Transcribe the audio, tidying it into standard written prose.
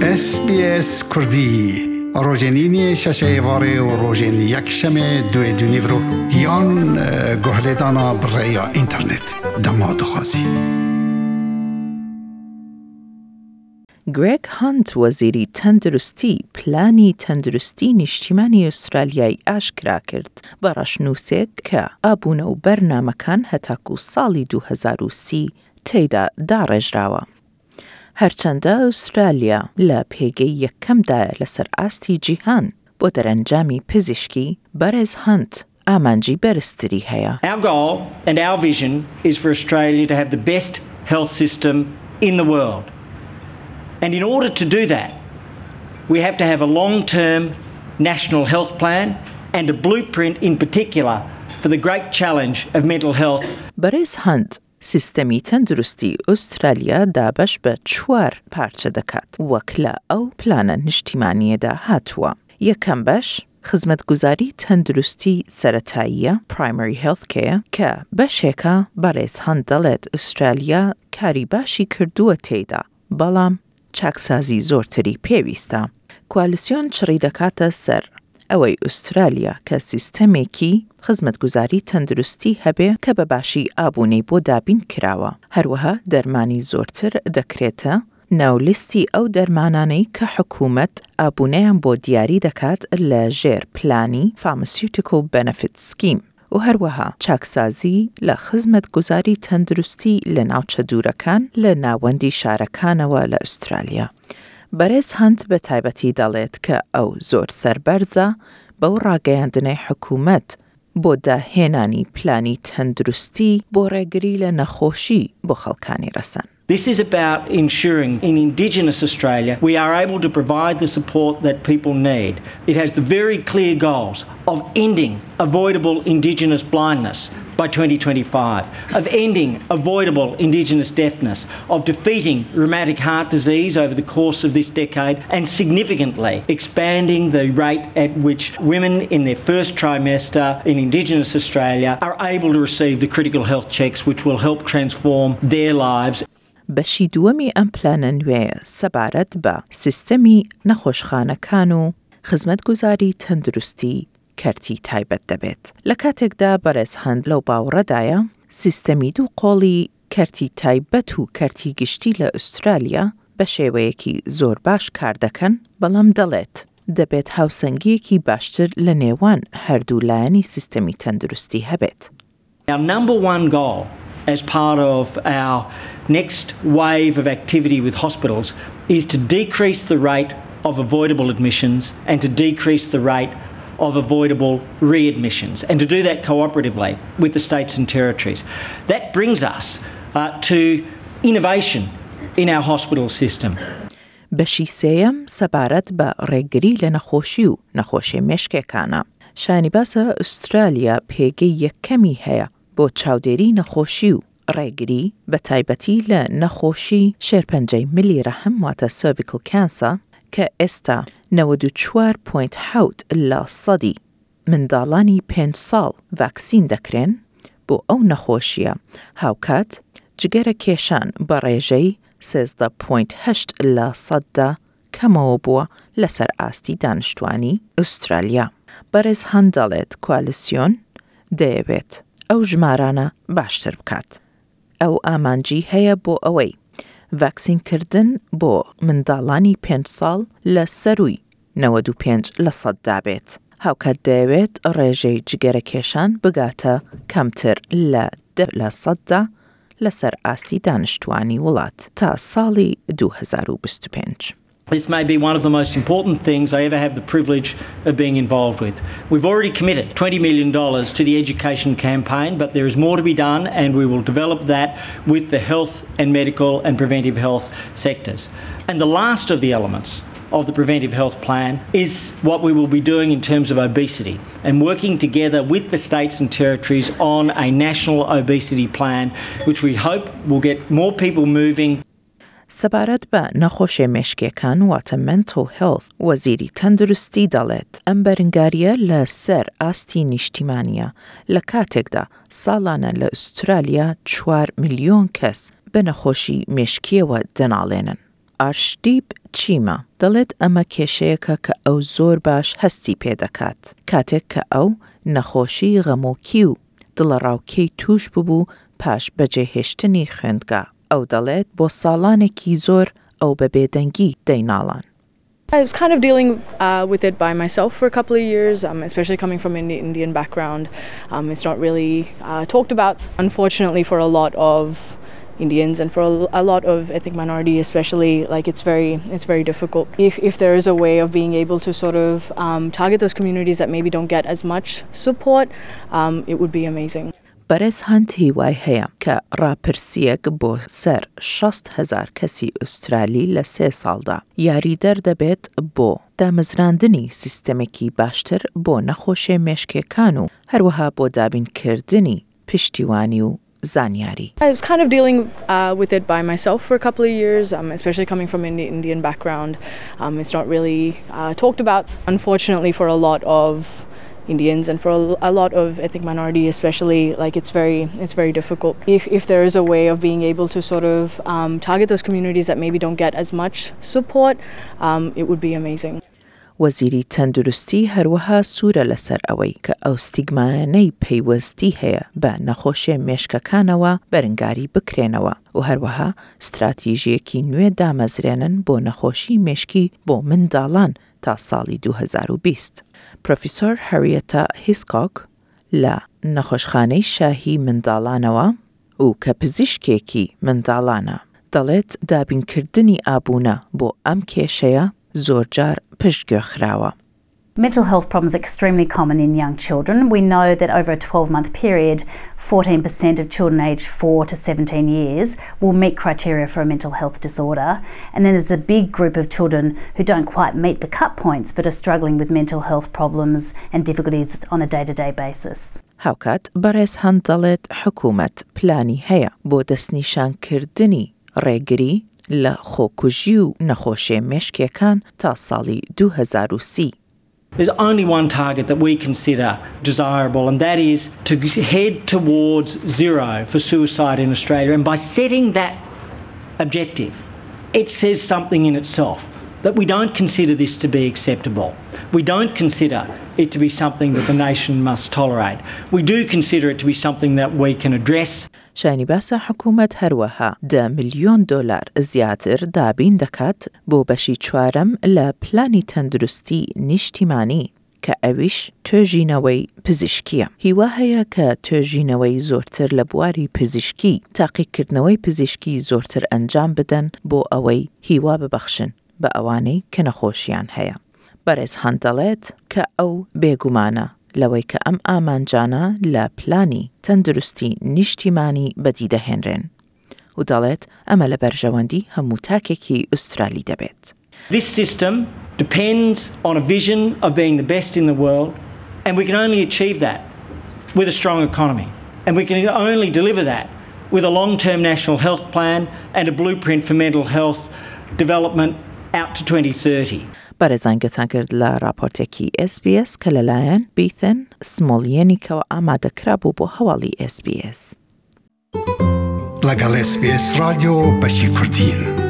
SBS کردی روزنینی ششایواره و روزن یکشنبه دوی دونیورو یان گهلدانا برای اینترنت دماد خازی. گریگ هانت وزیری تندرستی پلانی تندرستی نیشتیمانی استرالیایی اشکرا کرد براش نووسێک کە ئابوونە و بەرنامەکان هەتاکو ساڵی 2030 تێیدا داڕێژراوە. هەرچەندە ئوسترالیا لە پێگەی یەکەمدایە لەسەر ئاستی جیهان بۆ دەرەنجامی پزیشکی بەڕێز هانت ئامانجی بەرزتری هەیە. Our goal and our vision is for Australia to have the best health system in the world. And in order to do that, we have to have a long-term national health plan and a blueprint in particular for the great challenge of mental health. بەڕێز هانت سیستەمی تەندروستی ئوسترالیا دابەش بە 4 پارچە دەکات وەک لە ئەو پلانە نیشتیمانیەدا هاتووە. یەکەم بەش خزمەتگوزاری تەندروستی سەرەتاییە primary health care کە بەشێکە بەڕێز هانت دەڵێت ئوسترالیا کاری باشی کردووە تێیدا بەڵام چاکسازی زۆرتری پێویستە. کوالیسیۆن چڕی دەکاتە سەر ئەوەی ئوسترالیا کە سیستەمێکی خزمەتگوزاری تەندروستی هەبێ کە بەباشی ئابوونەی بۆ دابین کراوە. هەروەها دەرمانی زۆرتر دەکرێتە ناولیستی ئەو دەرمانانەی کە حکوومەت ئابوونەیان بۆ دیاری دەکات لە ژێر پلانی Pharmaceutical Benefit Scheme و هەروەها چاکسازی لە خزمەتگوزاری تەندروستی لە ناوچە دوورەکان لە ناوەندی شارەکانەوە لە ئوسترالیا. بەڕێز هانت بە تایبەتی دەڵێت کە ئەو زۆر سەربەرزە بەو ڕاگەیاندنەی حکوومەت بۆ داهێنانی پلانی تەندروستی بۆ ڕێگری لە نەخۆشی بۆ خەڵکانی ڕەسەن. This is about ensuring in Indigenous Australia we are able to provide the support that people need. It has the very clear goals of ending avoidable Indigenous blindness by 2025, of ending avoidable Indigenous deafness, of defeating rheumatic heart disease over the course of this decade, and significantly expanding the rate at which women in their first trimester in Indigenous Australia are able to receive the critical health checks which will help transform their lives. بەشی دووەمی ئەم پلانە نوێیە سەبارەت بە سیستەمی نەخۆشخانەکان و خزمەتگوزاری تەندروستی کەرتی تایبەت دەبێت. لە کاتێکدا بەڕێز هانت لەو باوەڕەدایە سیستەمی دوو قۆڵی کەرتی تایبەت و کەرتی گشتی لە ئوسترالیا بە شێوەیەکی زۆر باش کار دەکەن بەڵام دەڵێت دەبێت هاوسەنگیەکی باشتر لە نێوان هەردوو لایەنی سیستەمی تەندروستی هەبێت. Our number one goal as part of our next wave of activity with hospitals is to decrease the rate of avoidable admissions and to decrease the rate of avoidable readmissions and to do that cooperatively with the states and territories. That brings us to innovation in our hospital system. بەشی سێیەم سەبارەت بە ڕێگری لە نەخۆشی و نەخۆشی مێشکێکانە. شانی باسە ئوسترالیا پێگەی یەکەمی هەیە بۆ چاودێری نەخۆشی و ڕێگری بە تایبەتی لە نەخۆشی شێرپەنجەی ملی ڕەحم واتە cervical cancer کە ئێستا 94.7% منداڵانی 5 ساڵ ڤاکسین دەکرێن بۆ ئەو نەخۆشیە هاوکات جگەرە کێشان بە ڕێژەی 13.8% کەمەوە بووە لەسەر ئاستی دانیشتوانی ئوسترالیا. بەڕێز هانت دەڵێت کوالیسیۆن دەیەوێت ئەو ژمارانە باشتر بکات. ئەو ئامانجی هەیە بۆ ئەوەی ڤاکسینکردن بۆ منداڵانی 5 ساڵ لە سەرووی 95% دابێت. هاوکات دەیەوێت ڕێژەی جگەرە کێشان بگاتە کەمتر لە 10% لەسەر ئاستی دانیشتوانی وڵات تا ساڵی 2025. This may be one of the most important things I ever have the privilege of being involved with. We've already committed $20 million to the education campaign, but there is more to be done, and we will develop that with the health and medical and preventive health sectors. And the last of the elements of the preventive health plan is what we will be doing in terms of obesity and working together with the states and territories on a national obesity plan, which we hope will get more people moving. سەبارەت بە نەخۆشی مێشکێکان واتە mental health وەزیری تەندروستی دەڵێت ئەم بەرنگاریە لە سەر ئاستی نیشتیمانیە لە کاتێکدا ساڵانە لە ئوسترالیا 4 ملیۆن کەس بە نەخۆشی مێشکیەوە دەناڵێنن. ئارشدیپ چیمە دەڵێت ئەمە کێشەیەکە کە ئەو زۆر باش هەستی پێدەکات کاتێک کە ئەو نەخۆشی غەمۆکی و دڵەڕاوکەی توش ببوو پاش بەجێهێشتنی خوێندگا. ئەو دەڵێت بۆ ساڵانێکی زۆر ئەو بە بێدەنگی دەیناڵان. I was kind of dealing with it by myself for a couple of years, especially coming from an Indian background. It's not really talked about, unfortunately, for a lot of Indians and for a lot of ethnic minority especially. Like it's very difficult. If there is a way of being able to sort of target those communities that maybe don't get as much support, it would be amazing. بەرز هەند هیوای هەیە کە ڕاپرسیەک بۆ سەر 60,000 کەسی ئوسترالی لە 3 ساڵدا یاریدەر دەبێت بۆ دامەزراندنی سیستەمێکی باشتر بۆ نەخۆشیە مێشکیەکان و هەروەها بۆ دابینکردنی پشتیوانی و زانیاری. I was kind of dealing with it by myself for a couple of years, especially coming from an Indian background. It's not really talked about, unfortunately, for a lot of Indians and for a lot of ethnic minority especially. Like it's very difficult. If there is a way of being able to sort of target those communities that maybe don't get as much support, it would be amazing. وەزیری تەندروستی هەروەها سوورە لەسەر ئەوەی کە ئەو ستیگمایانەی پەیوەستی هەیە بە نەخۆشیە مێشکەکانەوە بەرەنگاری بکرێنەوە و هەروەها استراتیژیەکی نوێ دامەزرێنن بۆ نەخۆشی مێشکی بۆ منداڵان تا ساڵی 2020. پرۆفیسۆر هەریەتە هیسکۆک لە نەخۆشخانەی شاهی منداڵانەوە و کە پزیشکێکی منداڵانە دەڵێت دابینکردنی ئابوونە بۆ ئەم کێشەیە زۆرجار پشتگوێخراوە. Mental health problems are extremely common in young children. We know that over a 12-month period, 14% of children aged 4 to 17 years will meet criteria for a mental health disorder. And then there's a big group of children who don't quite meet the cut points but are struggling with mental health problems and difficulties on a day-to-day basis. هاوکات بەڕێز هەند دەڵێت حکوومەت پلانی هەیە بۆ دەستنیشانکردنی ڕێگری لە خۆکوژی و نەخۆشیە مێشکیەکان تا ساڵی 2030. There's only one target that we consider desirable, and that is to head towards zero for suicide in Australia. And by setting that objective, it says something in itself, that we don't consider this to be acceptable. We don't consider it to be something that the nation must tolerate. We do consider it to be something that we can address. شانی باسە حکوومەت هەروەها $10 ملیۆن زیاتر دابین دەکات بۆ بەشی چوارەم لە پلانی تەندروستی نیشتیمانی کە ئەویش توێژینەوەی پزیشکیە. هیوا هەیە کە توێژینەوەی زۆرتر لە بواری پزیشکی تاقیکردنەوەی پزیشکی زۆرتر ئەنجام بدەن بۆ ئەوەی هیوا ببەخشن بە ئەوانەی کە نەخۆشیان هەیە. بەڕێز هەند دەڵێت کە ئەو بێگومانە لەوەی کە ئەم ئامانجانە لە پلانی تەندروستی نیشتیمانی بەدیدەهێنرێن و دەڵێت ئەمە لە بەرژەوەندی هەموو تاکێکی ئوسترالی دەبێت. This system depends on a vision of being the best in the world, and we can only achieve that with a strong economy. And we can only deliver that with a long-term national health plan and a blueprint for mental health development out to 2030. بەرەزان گەتان کرد لە راپۆرتێکی SBS کە لەلایەن بیتن سمۆلیەنیکەوە ئامادەکرا بوو بۆ هەواڵی SBS. لەگەڵ SBS رادیۆ بەشی کوردین.